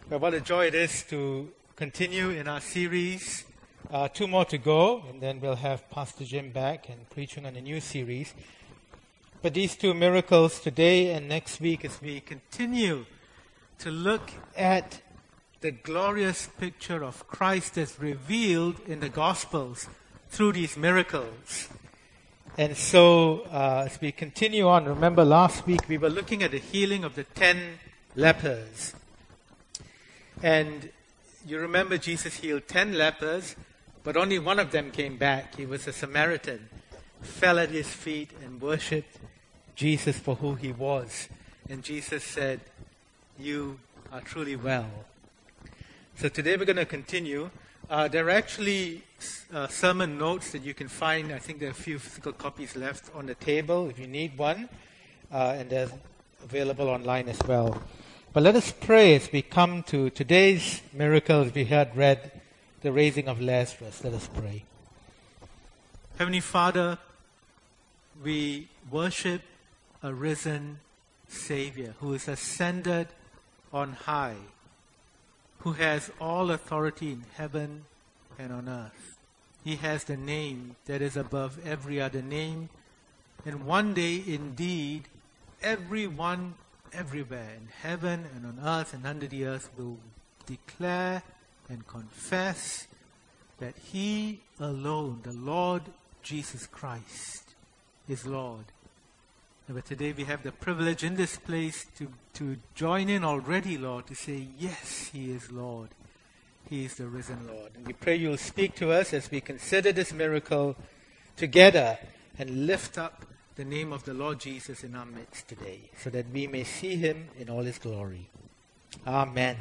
But what a joy it is to continue in our series. Two more to go, and then we'll have Pastor Jim back and preaching on a new series. But these two miracles today and next week, as we continue to look at the glorious picture of Christ as revealed in the Gospels through these miracles. And so, as we continue on, remember last week we were looking at the healing of the 10 lepers. And you remember Jesus healed 10 lepers, but only one of them came back. He was a Samaritan, fell at his feet and worshipped Jesus for who he was. And Jesus said, "You are truly well." So today we're going to continue. There are actually sermon notes that you can find. I think there are a few physical copies left on the table if you need one. And they're available online as well. But let us pray as we come to today's miracle, as we had read the raising of Lazarus. Let us pray. Heavenly Father, we worship a risen Savior who is ascended on high, who has all authority in heaven and on earth. He has the name that is above every other name. And one day, indeed, everyone everywhere in heaven and on earth and under the earth will declare and confess that He alone, the Lord Jesus Christ, is Lord. But today we have the privilege in this place to join in already, Lord, to say, yes, He is Lord. He is the risen Lord. And we pray You'll speak to us as we consider this miracle together and lift up the name of the Lord Jesus in our midst today, so that we may see Him in all His glory. Amen.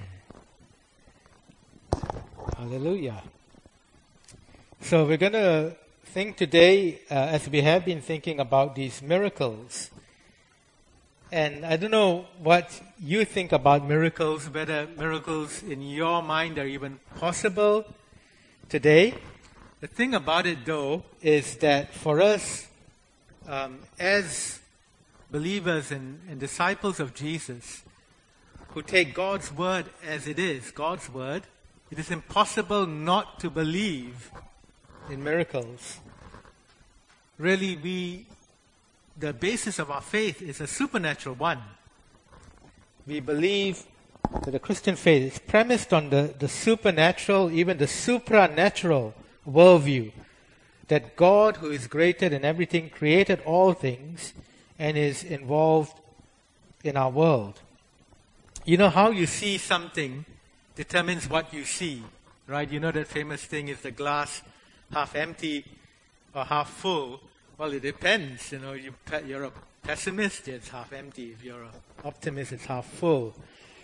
Hallelujah. So we're going to think today, as we have been thinking about these miracles. And I don't know what you think about miracles, whether miracles in your mind are even possible today. The thing about it, though, is that for us, as believers and disciples of Jesus, who take God's word as it is, God's word, it is impossible not to believe in miracles. Really, the basis of our faith is a supernatural one. We believe that the Christian faith is premised on the supernatural, even the supranatural worldview, that God, who is greater than everything, created all things and is involved in our world. You know, how you see something determines what you see, right? You know that famous thing, is the glass half empty or half full? Well, it depends. You know, you're a pessimist, it's half empty. If you're an optimist, it's half full.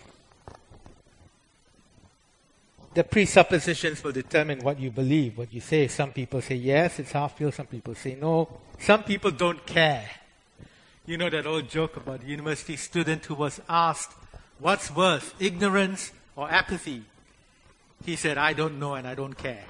The presuppositions will determine what you believe, what you say. Some people say yes, it's half full. Some people say no. Some people don't care. You know that old joke about the university student who was asked, what's worse, ignorance or apathy? He said, I don't know and I don't care.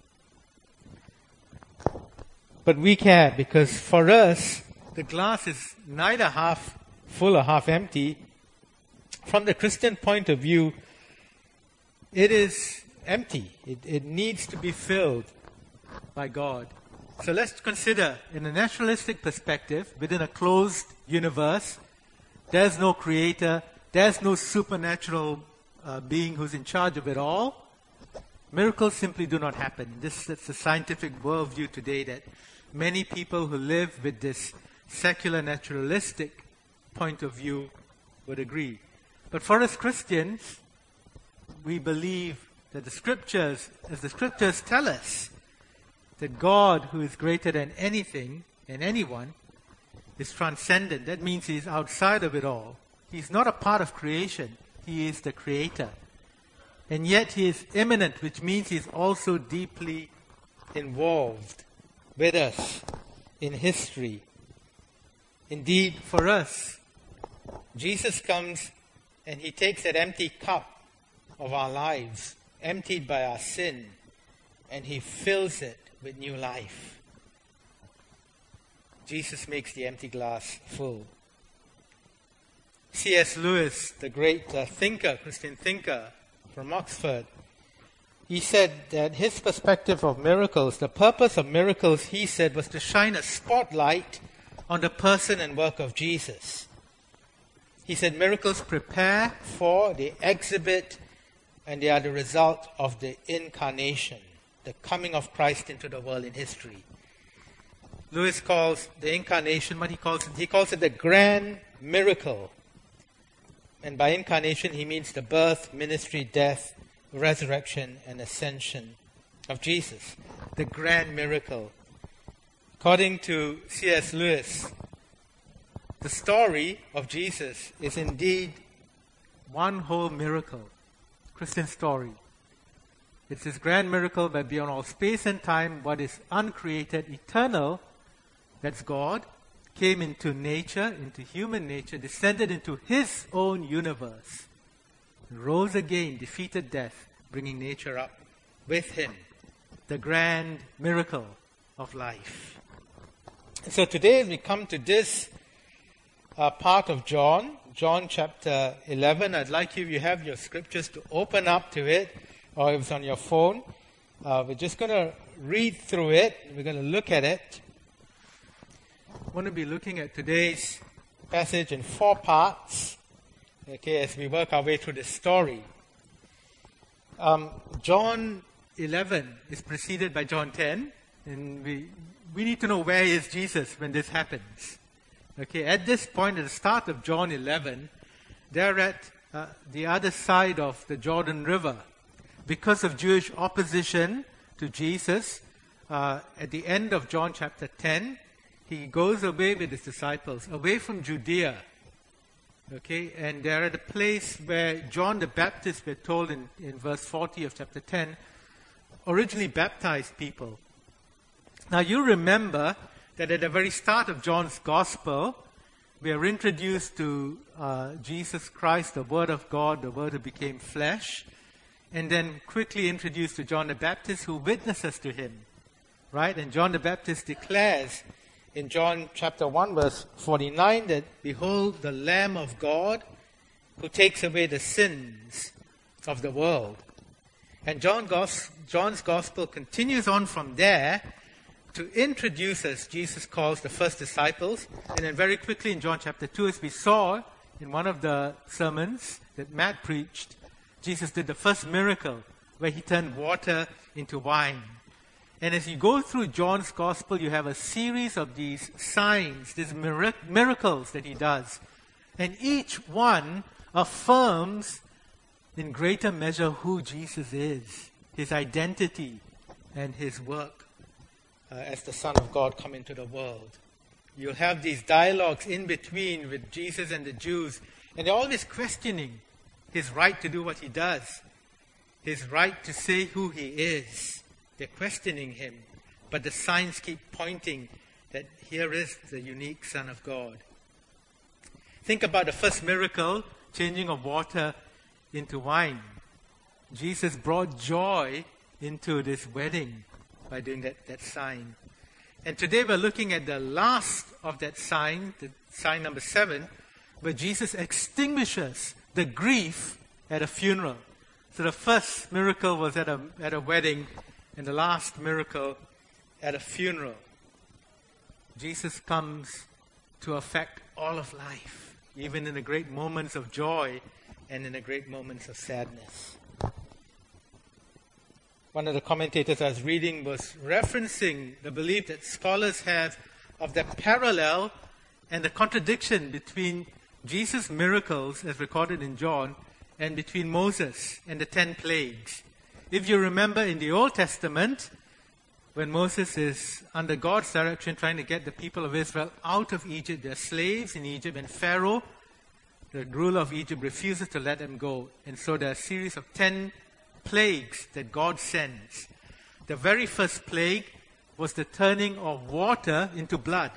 But we care, because for us, the glass is neither half full or half empty. From the Christian point of view, it is empty. It needs to be filled by God. So let's consider, in a naturalistic perspective, within a closed universe, there's no creator, there's no supernatural being who's in charge of it all. Miracles simply do not happen. That's the scientific worldview today, that many people who live with this secular naturalistic point of view would agree. But for us Christians, we believe that the Scriptures, as the Scriptures tell us, that God, who is greater than anything and anyone, is transcendent. That means He is outside of it all. He's not a part of creation. He is the Creator. And yet He is immanent, which means He is also deeply involved with us in history. Indeed, for us, Jesus comes and He takes that empty cup of our lives, emptied by our sin, and He fills it with new life. Jesus makes the empty glass full. C.S. Lewis, the great Christian thinker, from Oxford. He said that his perspective of miracles, the purpose of miracles, he said, was to shine a spotlight on the person and work of Jesus. He said miracles prepare for, they exhibit, and they are the result of the incarnation, the coming of Christ into the world in history. Lewis calls the incarnation, what he calls it the grand miracle. And by incarnation, he means the birth, ministry, death, resurrection, and ascension of Jesus. The grand miracle. According to C.S. Lewis, the story of Jesus is indeed one whole miracle, Christian story. It's this grand miracle that beyond all space and time, what is uncreated, eternal, that's God, came into nature, into human nature, descended into his own universe, rose again, defeated death, bringing nature up with him. The grand miracle of life. And so today we come to this part of John chapter 11. I'd like you have your scriptures to open up to it, or if it's on your phone. We're just going to read through it. We're going to look at it. I want to be looking at today's passage in 4 parts, okay, as we work our way through this story. John 11 is preceded by John 10, and we need to know where is Jesus when this happens. Okay, at this point, at the start of John 11, they're at the other side of the Jordan River. Because of Jewish opposition to Jesus, at the end of John chapter 10, he goes away with his disciples, away from Judea. Okay, and they're at a place where John the Baptist, we're told in verse 40 of chapter 10, originally baptized people. Now you remember that at the very start of John's Gospel, we are introduced to Jesus Christ, the Word of God, the Word who became flesh, and then quickly introduced to John the Baptist, who witnesses to him. Right? And John the Baptist declares in John chapter 1, verse 49, that, "Behold, the Lamb of God, who takes away the sins of the world." And John's Gospel continues on from there to introduce us, Jesus calls the first disciples. And then very quickly in John chapter 2, as we saw in one of the sermons that Matt preached, Jesus did the first miracle where he turned water into wine. And as you go through John's Gospel, you have a series of these signs, these miracles that he does. And each one affirms in greater measure who Jesus is, his identity, and his work as the Son of God come into the world. You'll have these dialogues in between with Jesus and the Jews, and they're always questioning his right to do what he does, his right to say who he is. They're questioning him, but the signs keep pointing that here is the unique Son of God. Think about the first miracle, changing of water into wine. Jesus brought joy into this wedding by doing that sign. And today we're looking at the last of that sign, the sign number 7, where Jesus extinguishes the grief at a funeral. So the first miracle was at a wedding, and the last miracle at a funeral. Jesus comes to affect all of life, even in the great moments of joy and in the great moments of sadness. One of the commentators I was reading was referencing the belief that scholars have of the parallel and the contradiction between Jesus' miracles, as recorded in John, and between Moses and the 10 plagues. If you remember in the Old Testament, when Moses is under God's direction trying to get the people of Israel out of Egypt, they're slaves in Egypt, and Pharaoh, the ruler of Egypt, refuses to let them go. And so there are a series of 10 plagues that God sends. The very first plague was the turning of water into blood.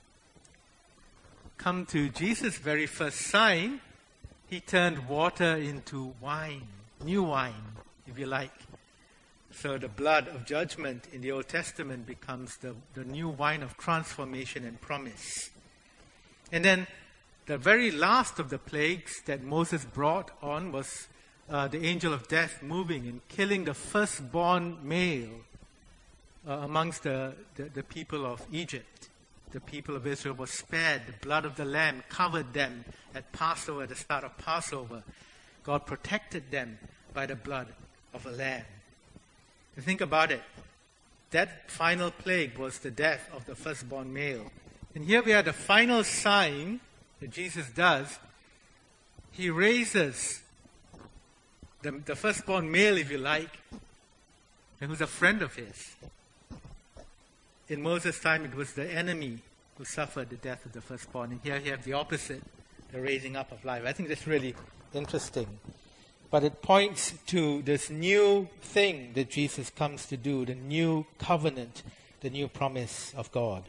Come to Jesus' very first sign, he turned water into wine, new wine, if you like. So the blood of judgment in the Old Testament becomes the new wine of transformation and promise. And then the very last of the plagues that Moses brought on was the angel of death moving and killing the firstborn male amongst the people of Egypt. The people of Israel were spared. The blood of the Lamb covered them at Passover, at the start of Passover. God protected them by the blood of a lamb. And think about it. That final plague was the death of the firstborn male. And here we are, the final sign that Jesus does. He raises the firstborn male, if you like, and who's a friend of his. In Moses' time, it was the enemy who suffered the death of the firstborn. And here you have the opposite, the raising up of life. I think that's really interesting. But it points to this new thing that Jesus comes to do, the new covenant, the new promise of God.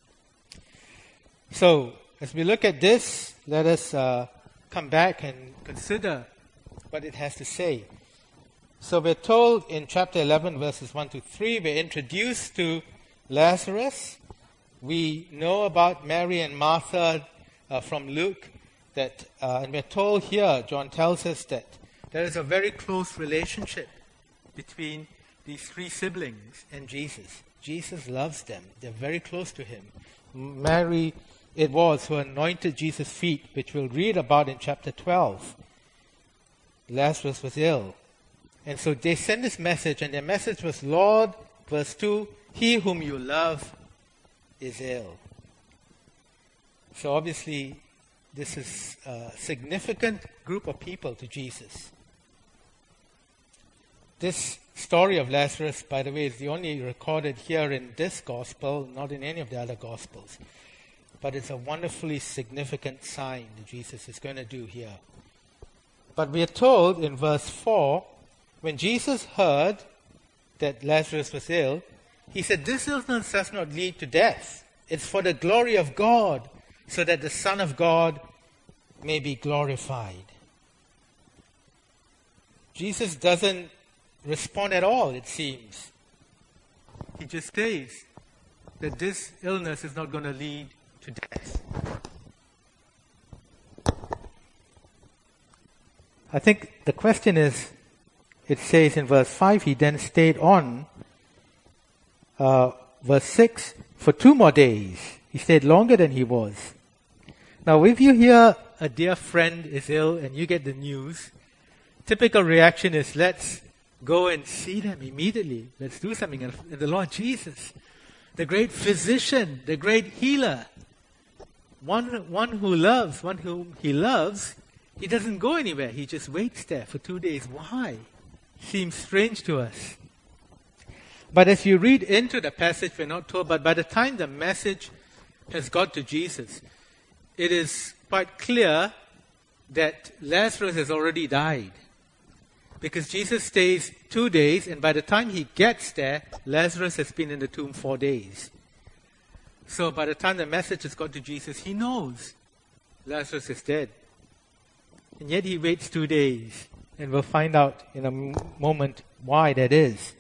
So, as we look at this, let us come back and consider what it has to say. So we're told in chapter 11, verses 1 to 3, we're introduced to Lazarus. We know about Mary and Martha from Luke, and we're told here, John tells us that there is a very close relationship between these three siblings and Jesus. Jesus loves them. They're very close to him. Mary it was who anointed Jesus' feet, which we'll read about in chapter 12. Lazarus was ill. And so they sent this message, and their message was, Lord, verse 2, he whom you love is ill. So obviously, this is a significant group of people to Jesus. This story of Lazarus, by the way, is the only recorded here in this gospel, not in any of the other gospels. But it's a wonderfully significant sign that Jesus is going to do here. But we are told in verse 4, when Jesus heard that Lazarus was ill, he said, this illness does not lead to death. It's for the glory of God, so that the Son of God may be glorified. Jesus doesn't respond at all, it seems. He just says that this illness is not going to lead to death. I think the question is, it says in verse 5, he then stayed on. Verse 6, for 2 more days. He stayed longer than he was. Now, if you hear a dear friend is ill and you get the news, typical reaction is, let's go and see them immediately. Let's do something. And the Lord Jesus, the great physician, the great healer, one whom he loves, he doesn't go anywhere. He just waits there for 2 days. Why? Seems strange to us. But as you read into the passage, we're not told, but by the time the message has got to Jesus, it is quite clear that Lazarus has already died. Because Jesus stays 2 days, and by the time he gets there, Lazarus has been in the tomb 4 days. So by the time the message has got to Jesus, he knows Lazarus is dead. And yet he waits 2 days. And we'll find out in a moment why that is.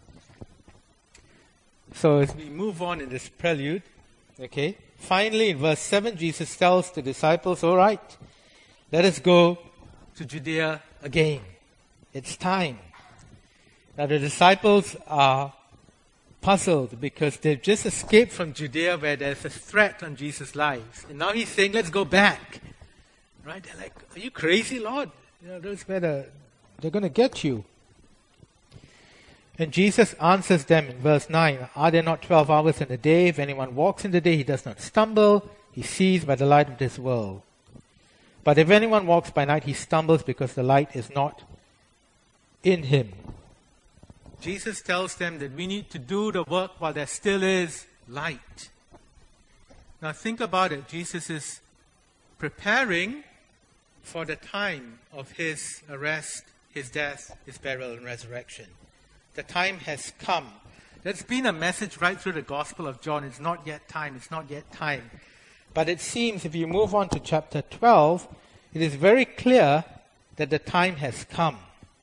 So as we move on in this prelude, okay, finally in verse 7, Jesus tells the disciples, all right, let us go to Judea again. It's time. Now the disciples are puzzled because they've just escaped from Judea where there's a threat on Jesus' lives. And now he's saying, let's go back. Right? They're like, are you crazy, Lord? Those where they're going to get you. And Jesus answers them in verse 9, are there not 12 hours in a day? If anyone walks in the day, he does not stumble. He sees by the light of this world. But if anyone walks by night, he stumbles because the light is not in him. Jesus tells them that we need to do the work while there still is light. Now think about it. Jesus is preparing for the time of his arrest, his death, his burial, and resurrection. The time has come. That's been a message right through the Gospel of John. It's not yet time. It's not yet time. But it seems if you move on to chapter 12, it is very clear that the time has come.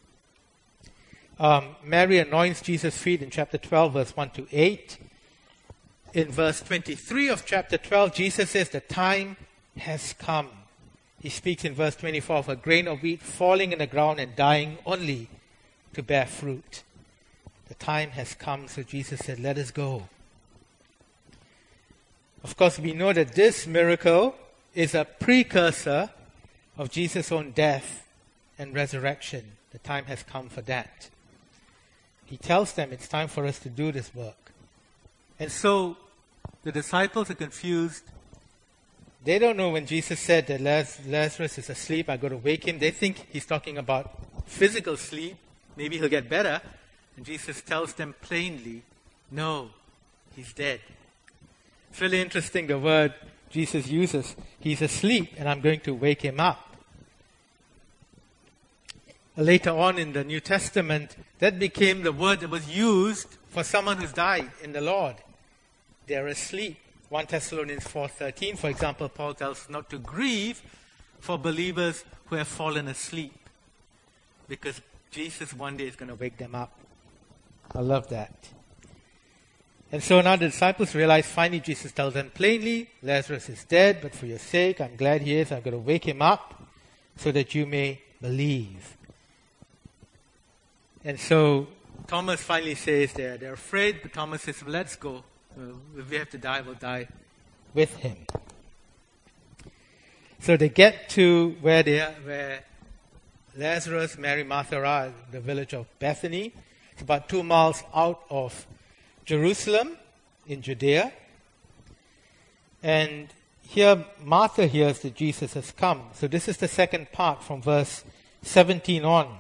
Mary anoints Jesus' feet in chapter 12, verse 1 to 8. In verse 23 of chapter 12, Jesus says the time has come. He speaks in verse 24 of a grain of wheat falling in the ground and dying only to bear fruit. The time has come, so Jesus said, let us go. Of course, we know that this miracle is a precursor of Jesus' own death and resurrection. The time has come for that. He tells them it's time for us to do this work. And so the disciples are confused. They don't know when Jesus said that Lazarus is asleep, I'm going to wake him. They think he's talking about physical sleep. Maybe he'll get better. And Jesus tells them plainly, no, he's dead. It's really interesting the word Jesus uses. He's asleep and I'm going to wake him up. Later on in the New Testament, that became the word that was used for someone who's died in the Lord. They're asleep. 1 Thessalonians 4:13, for example, Paul tells us not to grieve for believers who have fallen asleep, because Jesus one day is going to wake them up. I love that. And so now the disciples realize, finally Jesus tells them plainly, Lazarus is dead, but for your sake, I'm glad he is. I'm going to wake him up so that you may believe. And so Thomas finally says they're afraid, but Thomas says, well, let's go. If we have to die, we'll die with him. So they get to where Lazarus, Mary, Martha are, the village of Bethany. It's about 2 miles out of Jerusalem in Judea. And here Martha hears that Jesus has come. So this is the second part from verse 17 on.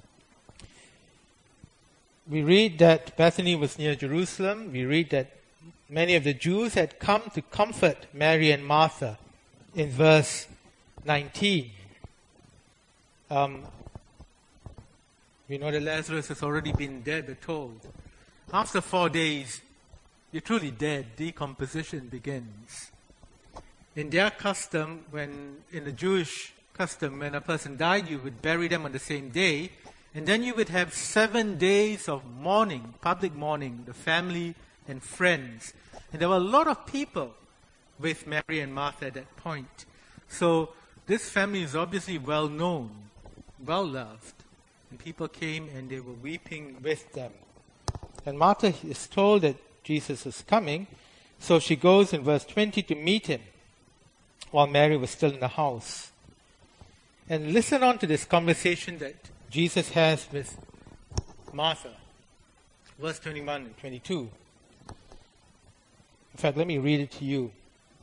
We read that Bethany was near Jerusalem. We read that many of the Jews had come to comfort Mary and Martha in verse 19. We know that Lazarus has already been dead, we're told. After 4 days, you're truly dead. Decomposition begins. In their custom, in the Jewish custom, when a person died, you would bury them on the same day, and then you would have 7 days of mourning, public mourning, the family and friends. And there were a lot of people with Mary and Martha at that point. So this family is obviously well known, well loved. And people came and they were weeping with them. And Martha is told that Jesus is coming, so she goes in verse 20 to meet him while Mary was still in the house. And listen on to this conversation that Jesus has with Martha. Verse 21 and 22. In fact, let me read it to you.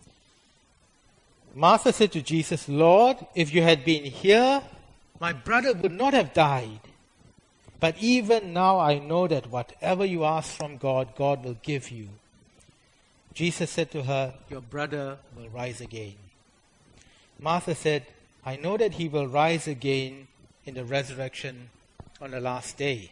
Martha said to Jesus, Lord, if you had been here, my brother would not have died. But even now I know that whatever you ask from God, God will give you. Jesus said to her, your brother will rise again. Martha said, I know that he will rise again in the resurrection on the last day.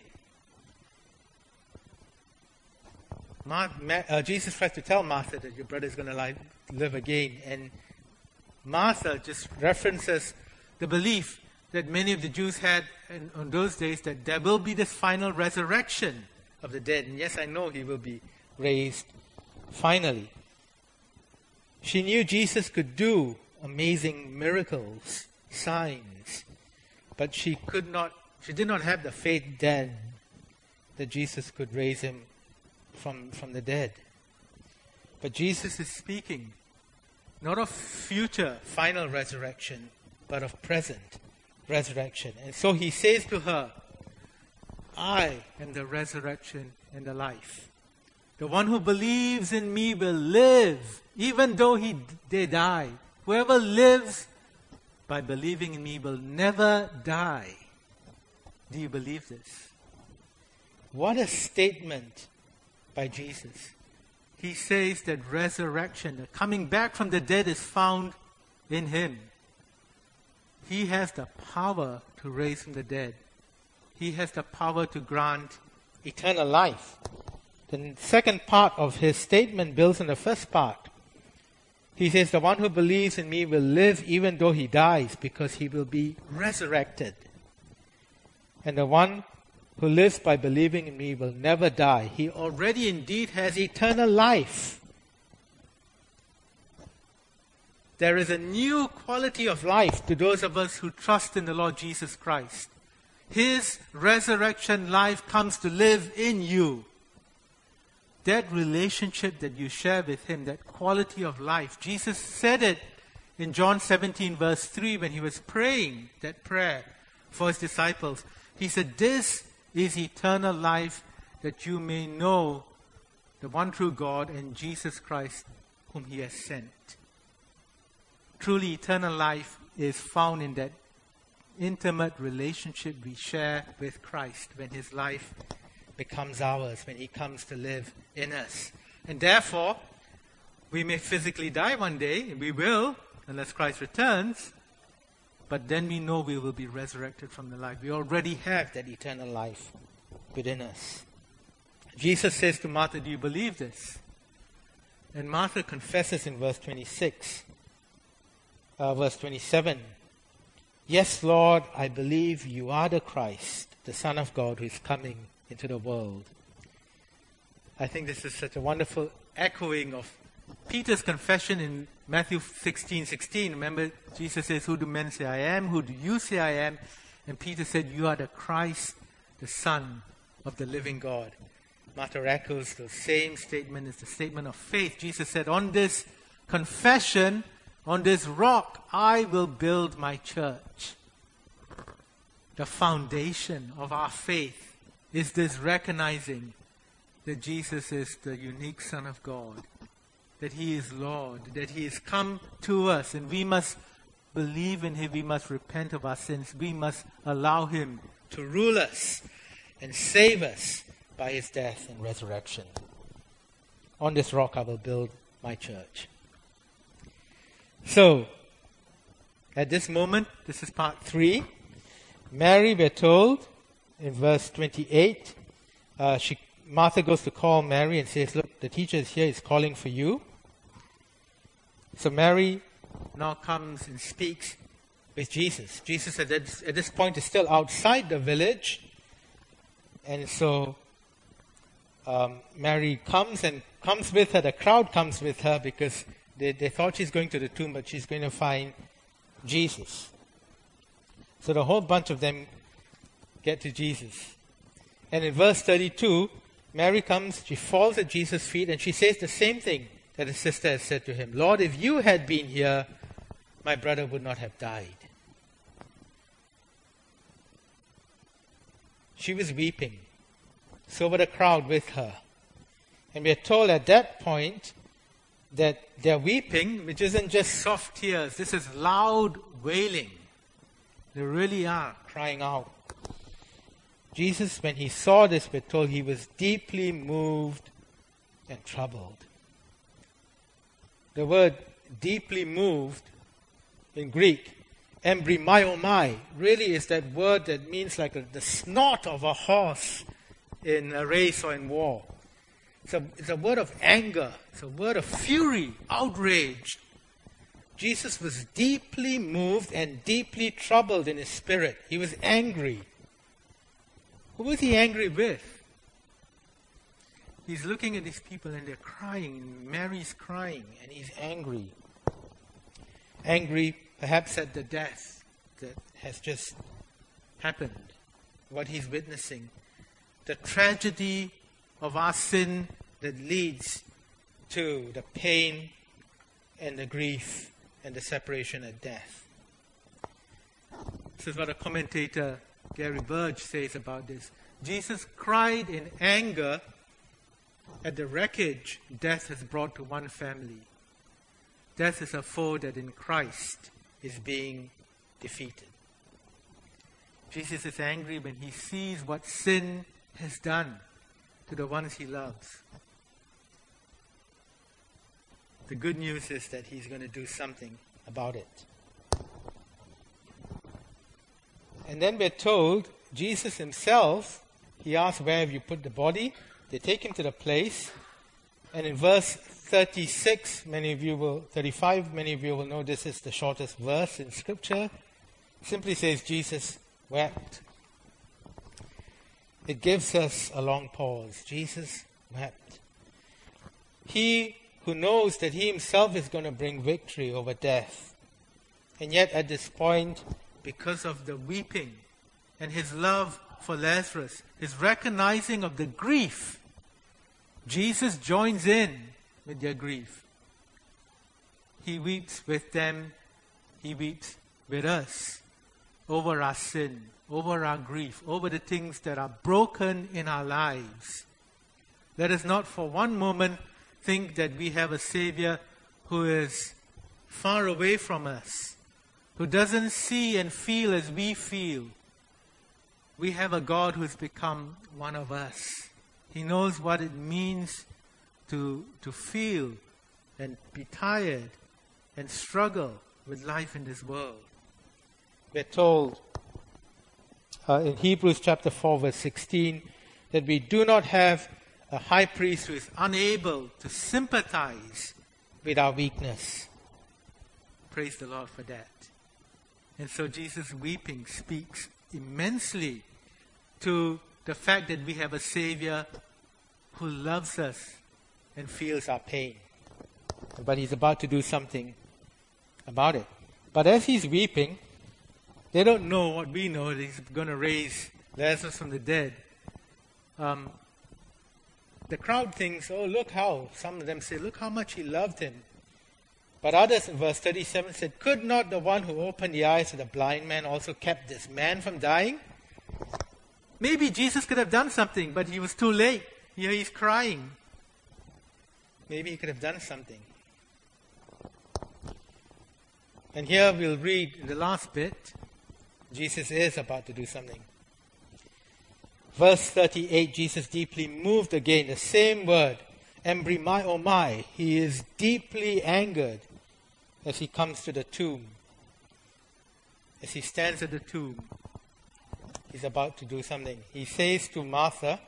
Jesus tries to tell Martha that your brother is going to live again. And Martha just references the belief that many of the Jews had on those days that there will be this final resurrection of the dead. And yes, I know he will be raised finally. She knew Jesus could do amazing miracles, signs, but she did not have the faith then that Jesus could raise him from the dead. But Jesus is speaking not of future final resurrection, but of present resurrection. And so he says to her, I am the resurrection and the life. The one who believes in me will live, even though they die. Whoever lives by believing in me will never die. Do you believe this? What a statement by Jesus. He says that resurrection, the coming back from the dead, is found in him. He has the power to raise from the dead. He has the power to grant eternal life. The second part of his statement builds on the first part. He says, the one who believes in me will live even though he dies, because he will be resurrected. And the one who lives by believing in me will never die. He already indeed has eternal life. there is a new quality of life to those of us who trust in the Lord Jesus Christ. His resurrection life comes to live in you. That relationship that you share with Him, that quality of life. Jesus said it in John 17 verse 3 when He was praying that prayer for His disciples. He said, "This is eternal life, that you may know the one true God and Jesus Christ whom He has sent." Truly, eternal life is found in that intimate relationship we share with Christ when His life becomes ours, when He comes to live in us. And therefore, we may physically die one day, and we will, unless Christ returns, but then we know we will be resurrected from the life. We already have that eternal life within us. Jesus says to Martha, "Do you believe this?" And Martha confesses in verse 27, "Yes, Lord, I believe you are the Christ, the Son of God who is coming into the world." I think this is such a wonderful echoing of Peter's confession in Matthew 16:16. Remember, Jesus says, "Who do men say I am? Who do you say I am?" And Peter said, "You are the Christ, the Son of the living God." Martha echoes the same statement as the statement of faith. Jesus said, "On this confession, on this rock, I will build my church." The foundation of our faith is this recognizing that Jesus is the unique Son of God, that He is Lord, that He has come to us, and we must believe in Him. We must repent of our sins. We must allow Him to rule us and save us by His death and resurrection. On this rock I will build my church. So, at this moment, this is part 3. Mary, we're told, in verse 28, Martha goes to call Mary and says, "Look, the teacher is here, he's calling for you." So Mary now comes and speaks with Jesus. Jesus at this point is still outside the village. And so Mary comes with her, the crowd comes with her because they thought she's going to the tomb, but she's going to find Jesus. So the whole bunch of them get to Jesus. And in verse 32, Mary comes, she falls at Jesus' feet, and she says the same thing that his sister has said to him. "Lord, if you had been here, my brother would not have died." She was weeping. So were the crowd with her. And we are told at that point that their weeping, which isn't just soft tears, this is loud wailing. They really are crying out. Jesus, when He saw this, we're told He was deeply moved and troubled. The word deeply moved in Greek, embryomai, really is that word that means like the snort of a horse in a race or in war. It's a word of anger. It's a word of fury, outrage. Jesus was deeply moved and deeply troubled in His spirit. He was angry. Who was He angry with? He's looking at these people and they're crying. Mary's crying and He's angry. Angry perhaps at the death that has just happened. What He's witnessing. The tragedy of our sin that leads to the pain and the grief and the separation and death. This is what a commentator, Gary Burge, says about this. Jesus cried in anger at the wreckage death has brought to one family. Death is a foe that in Christ is being defeated. Jesus is angry when He sees what sin has done to the ones He loves. The good news is that He's going to do something about it. And then we're told, Jesus Himself, He asks, "Where have you put the body?" They take Him to the place. And in verse 35, many of you will know this is the shortest verse in Scripture. It simply says, Jesus wept. It gives us a long pause. Jesus wept. He who knows that he himself is going to bring victory over death. And yet at this point, because of the weeping and his love for Lazarus, his recognizing of the grief, Jesus joins in with their grief. He weeps with them. He weeps with us over our sin, over our grief, over the things that are broken in our lives. Let us not for one moment think that we have a Savior who is far away from us, who doesn't see and feel as we feel. We have a God who has become one of us. He knows what it means to feel and be tired and struggle with life in this world. We're told in Hebrews chapter 4 verse 16 that we do not have a high priest who is unable to sympathize with our weakness. Praise the Lord for that. And so Jesus weeping speaks immensely to the fact that we have a Savior who loves us and feels our pain. But he's about to do something about it. But as he's weeping, they don't know what we know, that he's going to raise Lazarus from the dead. The crowd thinks, oh, look how, some of them say, look how much he loved him. But others in verse 37 said, could not the one who opened the eyes of the blind man also kept this man from dying? Maybe Jesus could have done something, but he was too late. Here he's crying. Maybe he could have done something. And here we'll read the last bit. Jesus is about to do something. Verse 38, Jesus deeply moved again. The same word, embrimai. He is deeply angered as he comes to the tomb. As he stands at the tomb, he's about to do something. He says to Martha,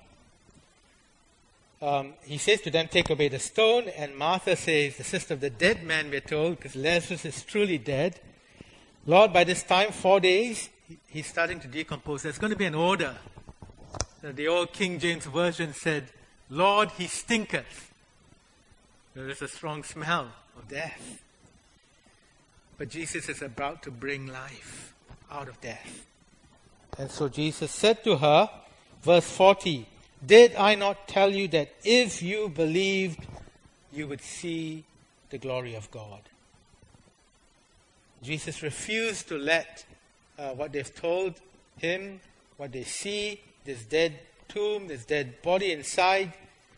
he says to them, take away the stone. And Martha says, the sister of the dead man, we're told, because Lazarus is truly dead. Lord, by this time, 4 days, he's starting to decompose. There's going to be an odor. The old King James Version said, Lord, he stinketh. There is a strong smell of death. But Jesus is about to bring life out of death. And so Jesus said to her, verse 40, did I not tell you that if you believed, you would see the glory of God? Jesus refused to let what they've told him, what they see, this dead tomb, this dead body inside,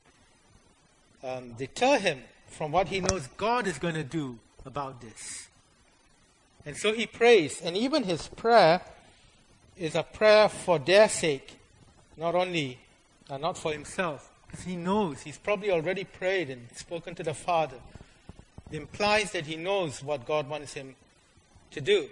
deter him from what he knows God is going to do about this. And so he prays, and even his prayer is a prayer for their sake, not for himself, because he knows, he's probably already prayed and spoken to the Father. It implies that he knows what God wants him to do.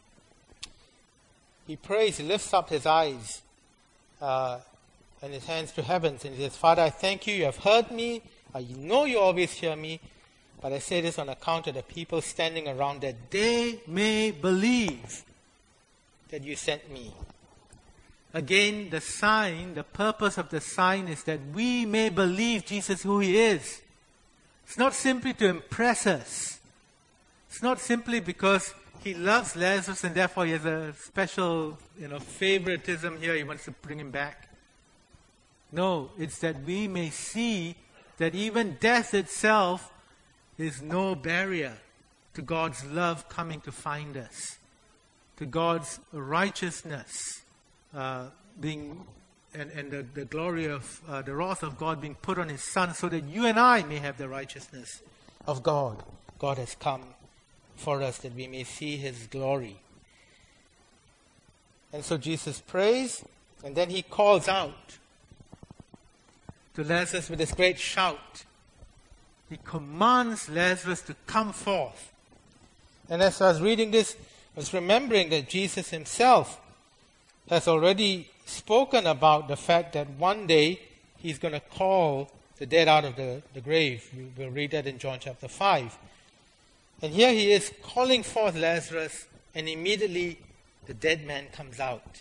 He prays, he lifts up his eyes and his hands to heavens, and he says, Father, I thank you, you have heard me, I know you always hear me, but I say this on account of the people standing around, that they may believe that you sent me. Again, the sign, the purpose of the sign is that we may believe Jesus who he is. It's not simply to impress us. It's not simply because he loves Lazarus and therefore he has a special, favoritism here. He wants to bring him back. No, it's that we may see that even death itself is no barrier to God's love coming to find us, to God's righteousness being, and the glory of the wrath of God being put on his Son, so that you and I may have the righteousness of God. God has come for us that we may see his glory. And so Jesus prays, and then he calls out to Lazarus with this great shout. He commands Lazarus to come forth. And as I was reading this, I was remembering that Jesus himself has already spoken about the fact that one day he's going to call the dead out of the grave. We'll read that in John chapter 5. And here he is calling forth Lazarus, and immediately the dead man comes out.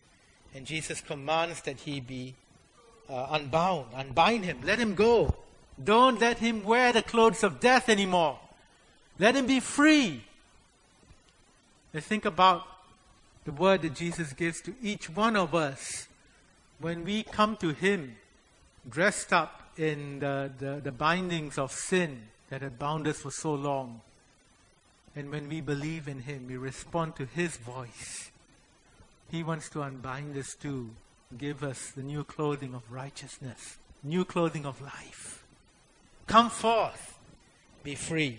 And Jesus commands that he be unbound, unbind him, let him go. Don't let him wear the clothes of death anymore. Let him be free. Let's think about the word that Jesus gives to each one of us when we come to him dressed up in the bindings of sin that had bound us for so long. And when we believe in him, we respond to his voice. He wants to unbind us too, give us the new clothing of righteousness, new clothing of life. Come forth, be free.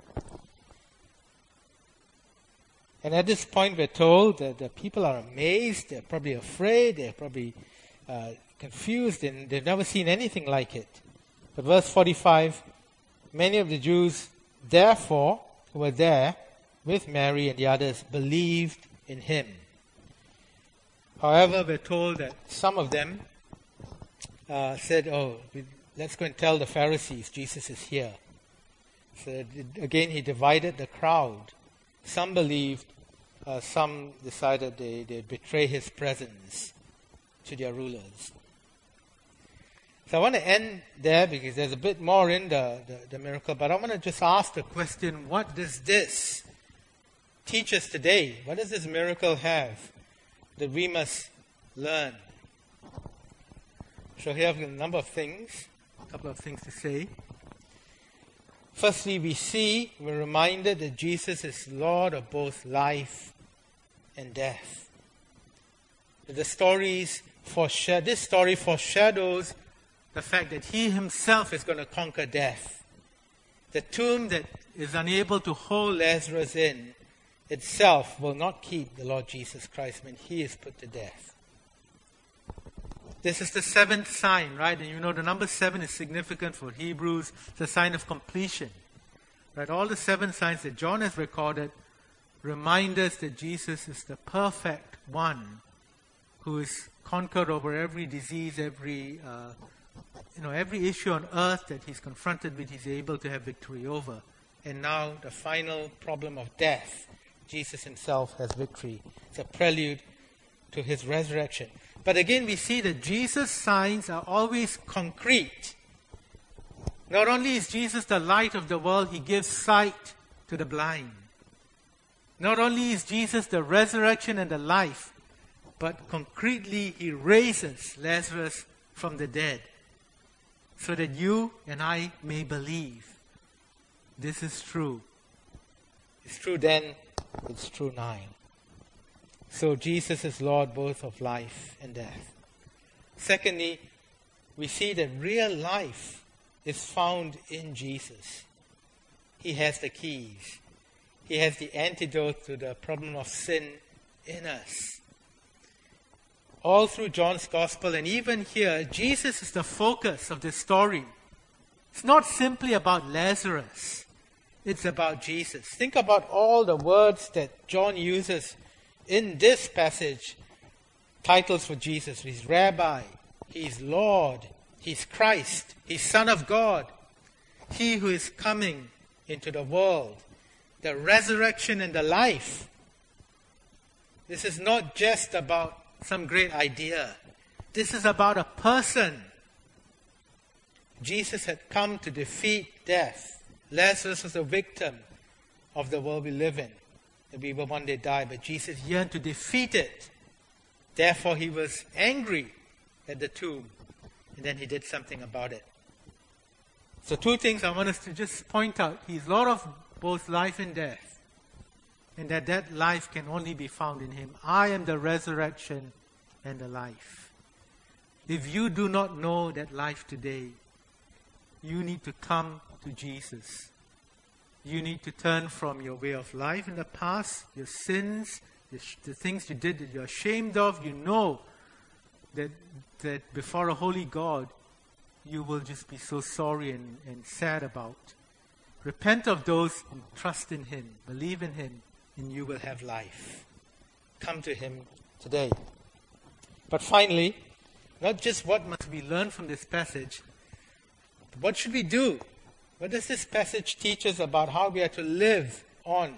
And at this point we're told that the people are amazed, they're probably afraid, they're probably confused, and they've never seen anything like it. But verse 45, many of the Jews, therefore, who were there with Mary and the others, believed in him. However, we're told that some of them said, let's go and tell the Pharisees Jesus is here. So again, he divided the crowd. Some believed, some decided they'd betray his presence to their rulers. So I want to end there because there's a bit more in the miracle, but I want to just ask the question, what does this teach us today? What does this miracle have that we must learn? So here I have a number of things, a couple of things to say. Firstly, we're reminded that Jesus is Lord of both life and death. This story foreshadows the fact that he himself is going to conquer death. The tomb that is unable to hold Lazarus in itself will not keep the Lord Jesus Christ when he is put to death. This is the seventh sign, right? And you know the number 7 is significant for Hebrews. It's a sign of completion. Right? All the 7 signs that John has recorded remind us that Jesus is the perfect one who is conquered over every disease, every issue on earth that he's confronted with, he's able to have victory over. And now the final problem of death, Jesus himself has victory. It's a prelude to his resurrection. But again, we see that Jesus' signs are always concrete. Not only is Jesus the light of the world, he gives sight to the blind. Not only is Jesus the resurrection and the life, but concretely he raises Lazarus from the dead so that you and I may believe this is true. It's true then, it's true now. So Jesus is Lord both of life and death. Secondly, we see that real life is found in Jesus. He has the keys. He has the antidote to the problem of sin in us. All through John's Gospel and even here, Jesus is the focus of this story. It's not simply about Lazarus. It's about Jesus. Think about all the words that John uses in this passage. Titles for Jesus. He's Rabbi. He's Lord. He's Christ. He's Son of God. He who is coming into the world. The resurrection and the life. This is not just about some great idea. This is about a person. Jesus had come to defeat death. Lazarus was a victim of the world we live in. That we will one day die, but Jesus yearned to defeat it. Therefore, he was angry at the tomb, and then he did something about it. So 2 things I want us to just point out. He's Lord of both life and death, and that life can only be found in him. I am the resurrection and the life. If you do not know that life today, you need to come to Jesus. You need to turn from your way of life in the past, your sins, the things you did that you're ashamed of. You know that before a holy God, you will just be so sorry and sad about. Repent of those and trust in him. Believe in him, and you will have life. Come to him today. But finally, not just what must we learn from this passage, but what should we do? What does this passage teach us about how we are to live on?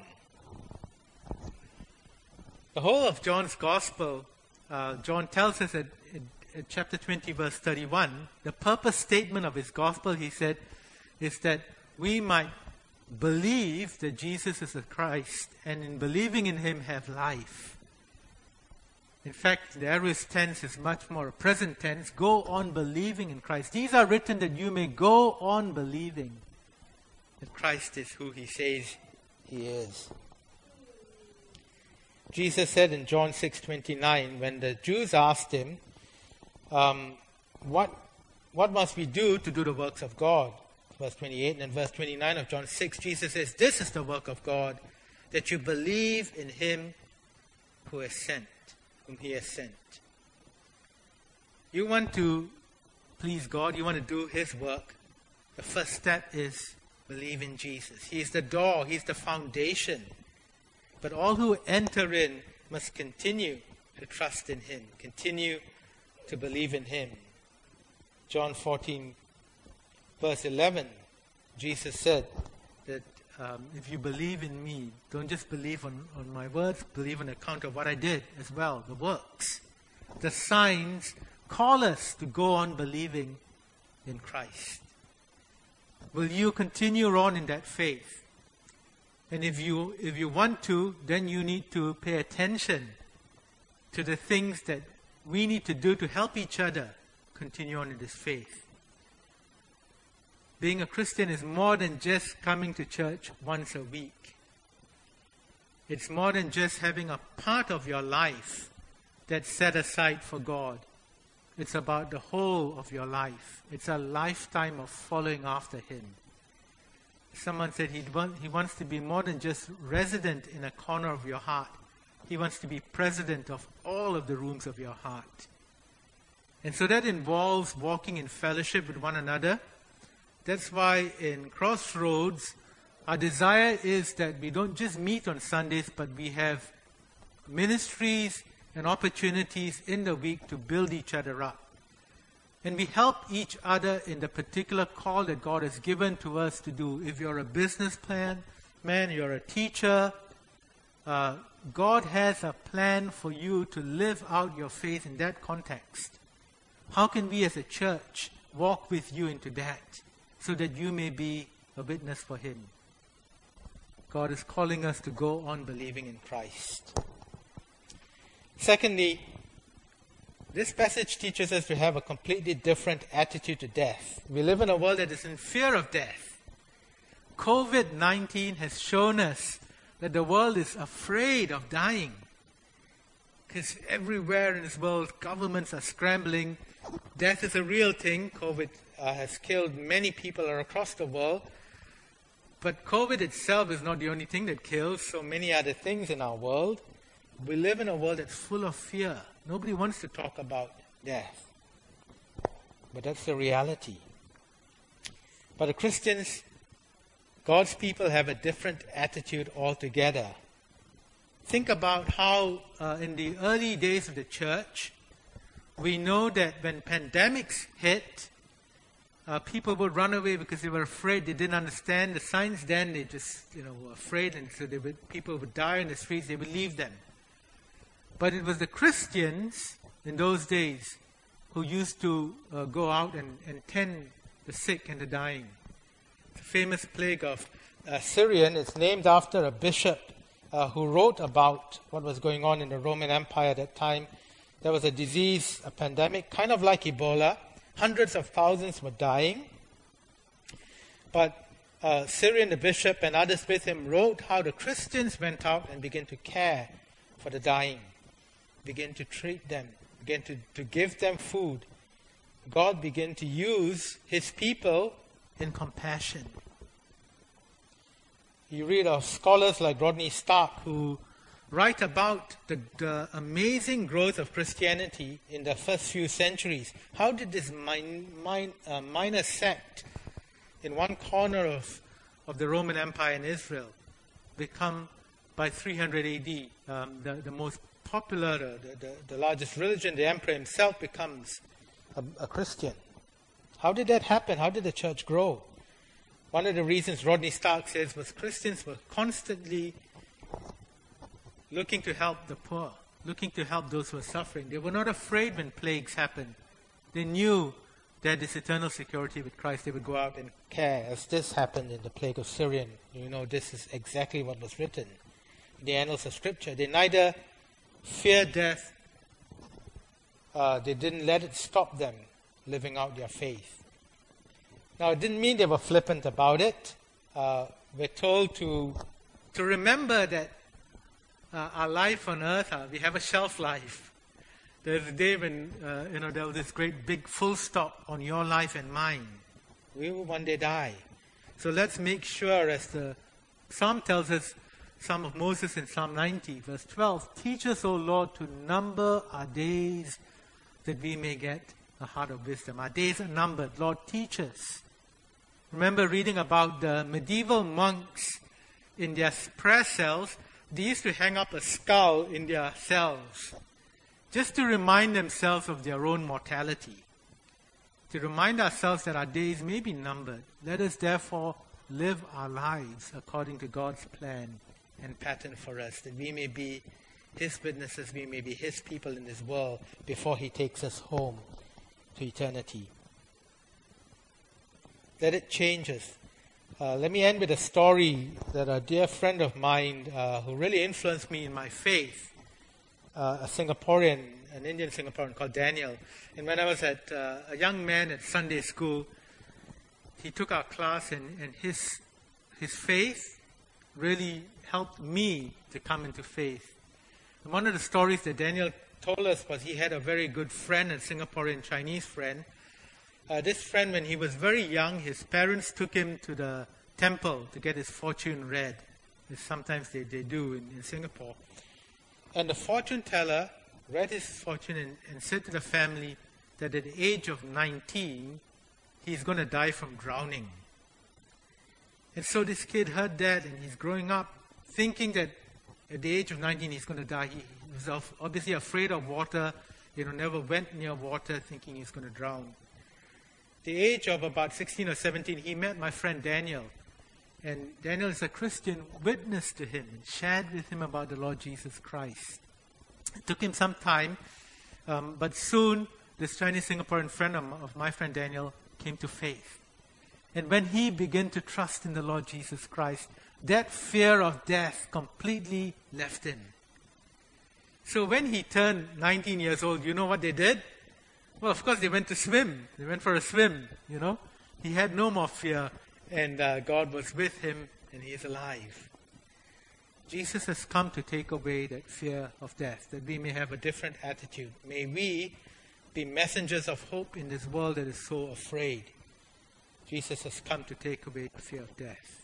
The whole of John's Gospel, John tells us that chapter 20, verse 31, the purpose statement of his gospel, he said, is that we might believe that Jesus is the Christ, and in believing in him have life. In fact, the aorist tense is much more a present tense. Go on believing in Christ. These are written that you may go on believing that Christ is who he says he is. Jesus said in John 6:29, when the Jews asked him, what must we do to do the works of God? Verse 28, and in verse 29 of John 6, Jesus says, this is the work of God, that you believe in him whom he has sent. You want to please God, you want to do his work, the first step is believe in Jesus. He is the door, he is the foundation. But all who enter in must continue to trust in him, continue to believe in him. John 14, verse 11, Jesus said that if you believe in me, don't just believe on my words, believe on account of what I did as well, the works. The signs call us to go on believing in Christ. Will you continue on in that faith? And if you want to, then you need to pay attention to the things that we need to do to help each other continue on in this faith. Being a Christian is more than just coming to church once a week. It's more than just having a part of your life that's set aside for God. It's about the whole of your life. It's a lifetime of following after him. Someone said he wants to be more than just resident in a corner of your heart. He wants to be president of all of the rooms of your heart. And so that involves walking in fellowship with one another. That's why in Crossroads, our desire is that we don't just meet on Sundays, but we have ministries and opportunities in the week to build each other up. And we help each other in the particular call that God has given to us to do. If you're a business man, you're a teacher, God has a plan for you to live out your faith in that context. How can we as a church walk with you into that so that you may be a witness for him? God is calling us to go on believing in Christ. Secondly, this passage teaches us to have a completely different attitude to death. We live in a world that is in fear of death. COVID-19 has shown us that the world is afraid of dying. Because everywhere in this world, governments are scrambling. Death is a real thing. COVID has killed many people across the world. But COVID itself is not the only thing that kills. So many other things in our world. We live in a world that's full of fear. Nobody wants to talk about death. But that's the reality. But the Christians, God's people, have a different attitude altogether. Think about how in the early days of the church, we know that when pandemics hit, people would run away because they were afraid. They didn't understand the signs then. They just were afraid, and so people would die in the streets. They would leave them. But it was the Christians in those days who used to go out and tend the sick and the dying. The famous plague of Syrian is named after a bishop who wrote about what was going on in the Roman Empire at that time. There was a disease, a pandemic, kind of like Ebola. Hundreds of thousands were dying. But Syrian, the bishop, and others with him wrote how the Christians went out and began to care for the dying. Began to treat them, began to give them food. God began to use his people in compassion. You read of scholars like Rodney Stark who write about the amazing growth of Christianity in the first few centuries. How did this minor sect in one corner of the Roman Empire in Israel become, by 300 AD, the most popular, the largest religion? The emperor himself becomes a Christian. How did that happen? How did the church grow? One of the reasons, Rodney Stark says, was Christians were constantly looking to help the poor, looking to help those who were suffering. They were not afraid when plagues happened They knew that this eternal security with Christ, they would go out and care, as this happened in the plague of Syrian. You know, this is exactly what was written in the annals of Scripture. They neither feared death, they didn't let it stop them living out their faith. Now, it didn't mean they were flippant about it. We're told to remember that our life on earth, we have a shelf life. There's a day when, there was this great big full stop on your life and mine. We will one day die. So let's make sure, as the Psalm tells us, Psalm of Moses in Psalm 90, verse 12, teach us, O Lord, to number our days that we may get a heart of wisdom. Our days are numbered. Lord, teach us. Remember reading about the medieval monks in their prayer cells. They used to hang up a skull in their cells just to remind themselves of their own mortality, to remind ourselves that our days may be numbered. Let us therefore live our lives according to God's plan and pattern for us, that we may be His witnesses, we may be His people in this world before He takes us home to eternity. Let it change us. Let me end with a story that a dear friend of mine who really influenced me in my faith, a Singaporean, an Indian Singaporean called Daniel. And when I was a young man at Sunday school, he took our class, and his faith really helped me to come into faith. And one of the stories that Daniel told us was he had a very good friend, a Singaporean Chinese friend. This friend, when he was very young, his parents took him to the temple to get his fortune read, as sometimes they do in Singapore. And the fortune teller read his fortune and said to the family that at the age of 19, he's going to die from drowning. And so this kid heard that, and he's growing up thinking that at the age of 19 he's going to die. He was obviously afraid of water, never went near water, thinking he's going to drown. At the age of about 16 or 17, he met my friend Daniel. And Daniel is a Christian, witnessed to him and shared with him about the Lord Jesus Christ. It took him some time, but soon this Chinese Singaporean friend of my friend Daniel came to faith. And when he began to trust in the Lord Jesus Christ, that fear of death completely left him. So when he turned 19 years old, you know what they did? Well, of course, they went to swim. They went for a swim, He had no more fear, and God was with him, and he is alive. Jesus has come to take away that fear of death, that we may have a different attitude. May we be messengers of hope in this world that is so afraid. Jesus has come to take away the fear of death.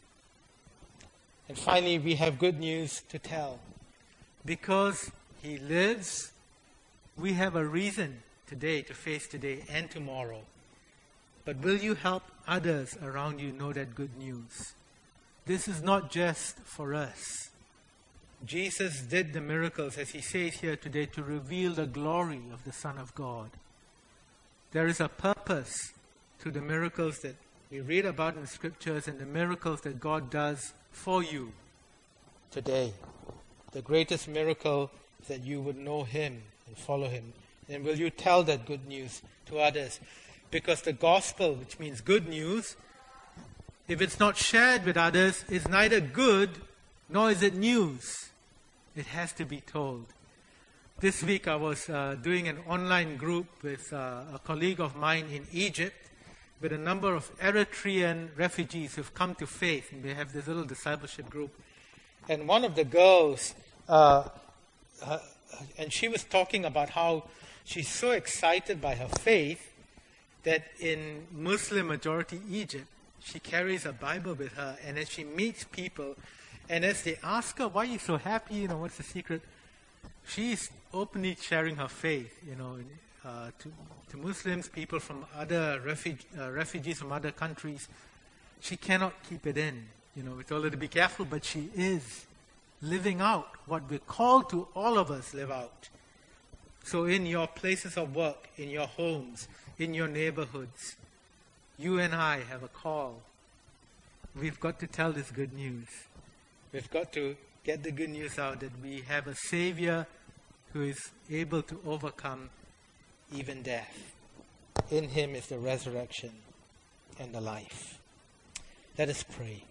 And finally, we have good news to tell. Because He lives, we have a reason today to face today and tomorrow. But will you help others around you know that good news? This is not just for us. Jesus did the miracles, as He says here today, to reveal the glory of the Son of God. There is a purpose to the miracles that we read about in the Scriptures and the miracles that God does for you today. The greatest miracle is that you would know Him and follow Him. And will you tell that good news to others? Because the gospel, which means good news, if it's not shared with others, is neither good nor is it news. It has to be told. This week I was doing an online group with a colleague of mine in Egypt with a number of Eritrean refugees who've come to faith, and they have this little discipleship group. And one of the girls, and she was talking about how she's so excited by her faith that in Muslim majority Egypt, she carries a Bible with her, and as she meets people, and as they ask her, why are you so happy, what's the secret? She's openly sharing her faith, to Muslims, people from other refugees from other countries. She cannot keep it in. We told her to be careful, but she is living out what we're called to all of us live out. So in your places of work, in your homes, in your neighborhoods, you and I have a call. We've got to tell this good news. We've got to get the good news out that we have a Savior who is able to overcome even death. in him is the resurrection and the life. Let us pray.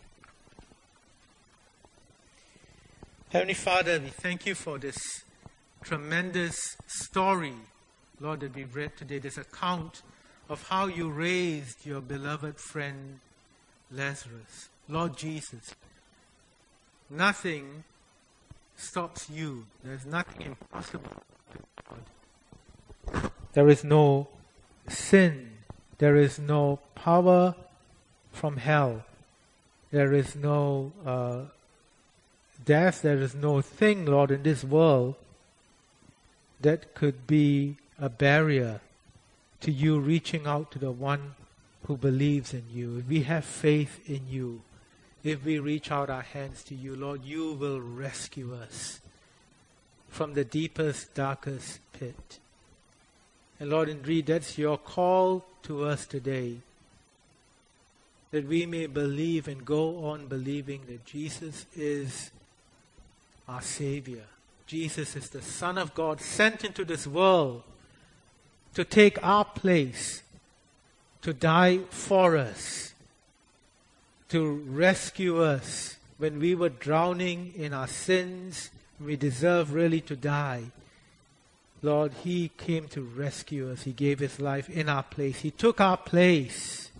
Heavenly Father, we thank you for this tremendous story, Lord, that we've read today, this account of how you raised your beloved friend Lazarus. Lord Jesus, nothing stops you. There's nothing impossible to God. There is no sin. There is no power from hell. There is no death. There is no thing, Lord, in this world that could be a barrier to you reaching out to the one who believes in you. If we have faith in you, if we reach out our hands to you, Lord, you will rescue us from the deepest, darkest pit. And Lord, indeed, that's your call to us today, that we may believe and go on believing that Jesus is our Savior. Jesus is the Son of God sent into this world to take our place, to die for us, to rescue us when we were drowning in our sins. We deserve really to die. Lord, He came to rescue us. He gave His life in our place. He took our place.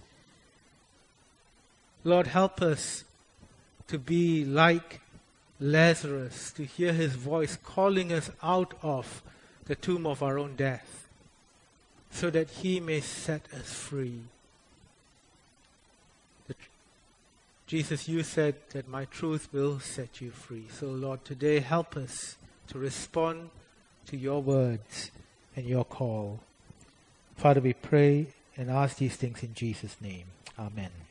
Lord, help us to be like Lazarus, to hear His voice calling us out of the tomb of our own death, so that He may set us free. Jesus, you said that my truth will set you free. So Lord, today help us to respond to your words and your call. Father, we pray and ask these things in Jesus' name. Amen.